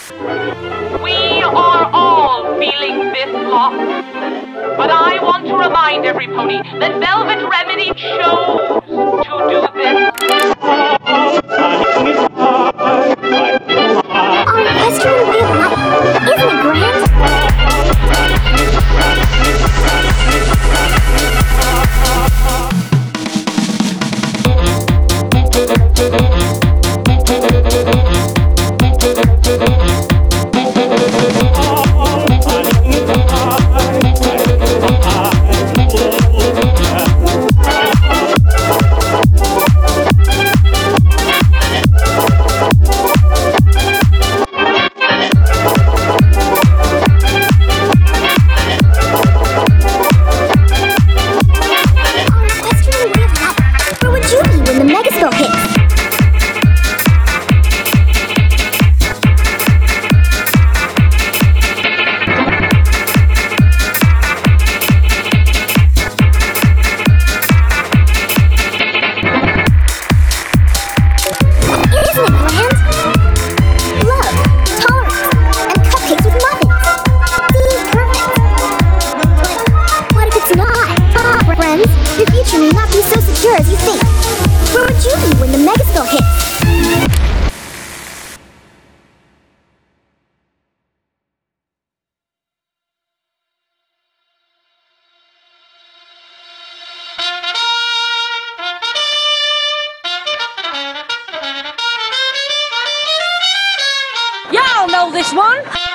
We are all feeling this loss. But I want to remind every pony that Velvet Remedy chose to do this. Our equestrian way of life, isn't it grand? As you think. Where would you be when the megaspell hits? Y'all know this one.